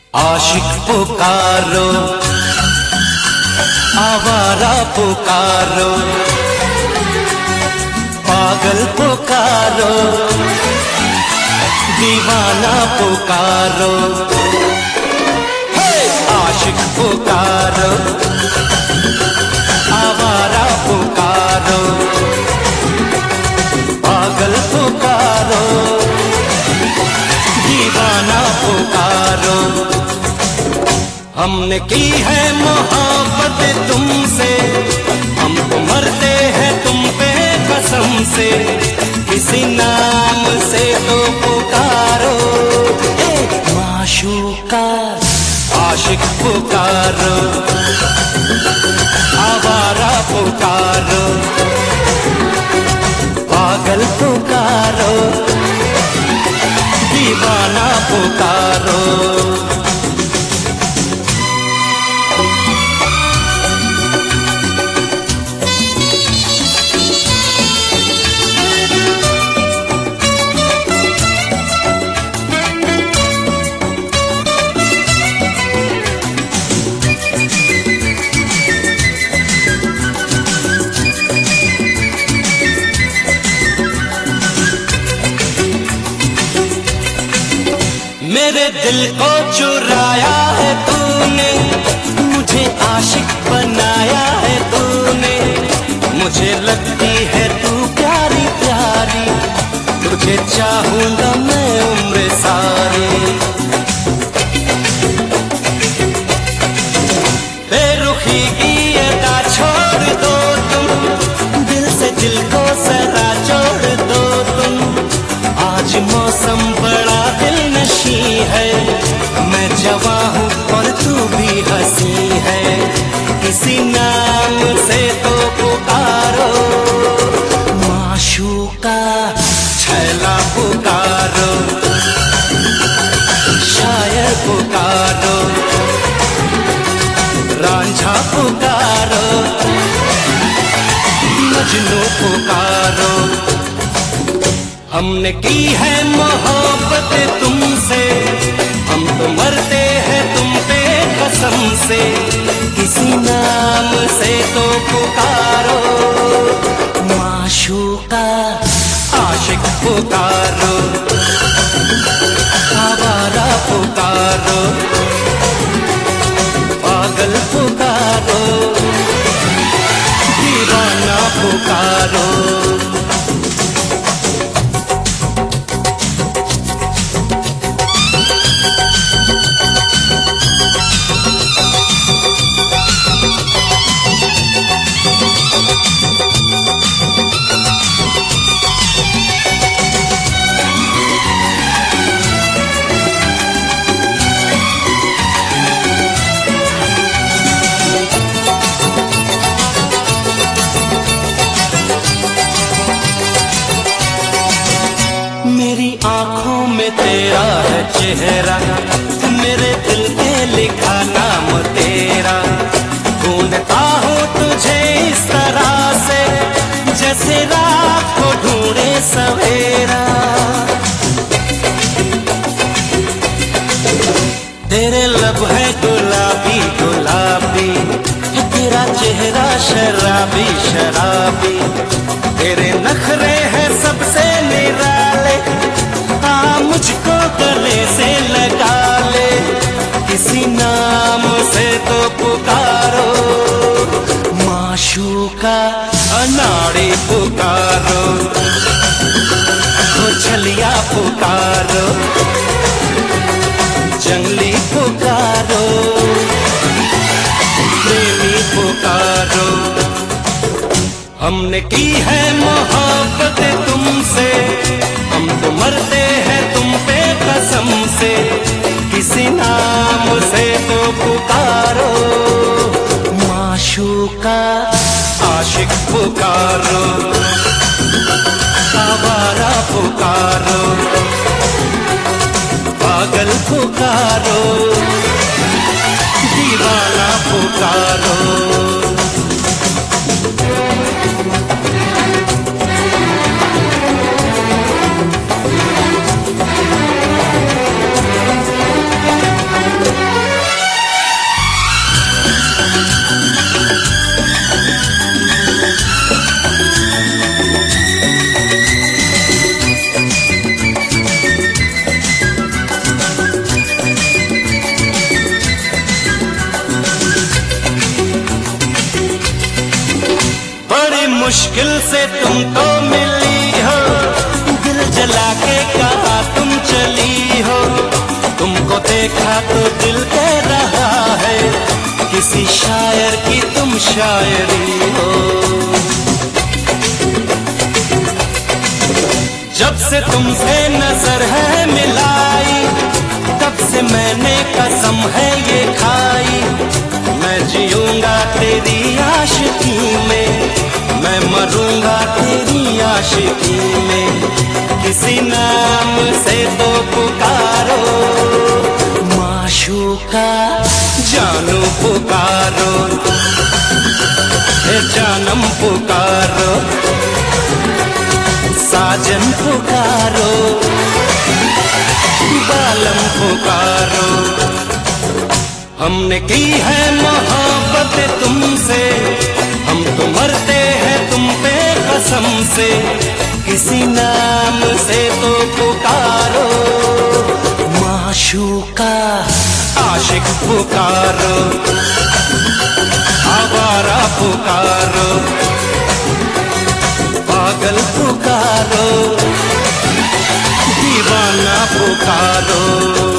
आशिक पुकारो, आवारा पुकारो, पागल पुकारो, दीवाना पुकारो। आशिक पुकारो, आवारा पुकारो, पागल पुकारो, दीवाना पुकारो। हमने की है मोहब्बत तुमसे, हम तो मरते हैं तुम पे कसम से। किसी नाम से तो पुकारो, माशूका। आशिक पुकारो, आवारा पुकारो, पागल पुकारो, दीवाना पुकारो। मेरे दिल को चुराया है तूने, मुझे आशिक बनाया है तूने। मुझे लगती है तू प्यारी प्यारी, तुझे चाहूंगा मैं उम्र सारी। बेरुखी की अदा छोड़ दो तुम, दिल से दिल को जरा जोड़ दो तुम। आज मौसम बड़ा दिलनशी है, मैं जवां हूँ और तू भी हंसी है। किसी नाम से तो पुकारो, माशूका। छैला पुकारो, शायर पुकारो, रांझा पुकारो, मजनू पुकारो। हमने की है मोहब्बत तुमसे, हम तो मरते हैं तुम पे कसम से। किसी नाम से तो पुकारो, माशूका। आशिक पुकारो, आवारा पुकारो, पागल पुकारो, दीवाना पुकारो। मेरी आंखों में तेरा है चेहरा, मेरे दिल पे लिखा नाम तेरा। ढूंढता हूँ तुझे इस तरह से, जैसे रात को ढूंढे सवेरा। तेरे लब है गुलाबी गुलाबी, तेरा चेहरा शराबी शराबी। तेरे नखरे हैं सबसे निराले, आ मुझको गले से लगा ले। किसी नाम से तो पुकारो, माशूका। अनाड़ी पुकारो, छलिया पुकारो, जंगली पुकारो, प्रेमी पुकारो। हमने की है मोहब्बत तुमसे, हम तो मरते हैं तुम पे कसम से। किसी नाम से तो पुकारो, माशूका। आशिक पुकारो, आवारा पुकारो, पागल पुकारो, दीवाना पुकारो। मुश्किल से तुम तो मिली हो, दिल जला के कहा तुम चली हो। तुमको देखा तो दिल कह रहा है, किसी शायर की तुम शायरी हो। जब से तुमसे नजर है मिलाई, तब से मैंने कसम है ये खाई, मैं जीऊंगा तेरी आशिकी में, मैं मरूंगा तेरी आशिकी में। किसी नाम से तो पुकारो माशूका, जानू पुकारो, जानम पुकारो, साजन पुकारो, बालम पुकारो। हमने की है मोहब्बत तुमसे, हम तो मरते हैं तुम पे कसम से। किसी नाम से तो पुकारो माशूका, आशिक पुकारो, आवारा पुकारो, पागल पुकारो, दीवाना पुकारो।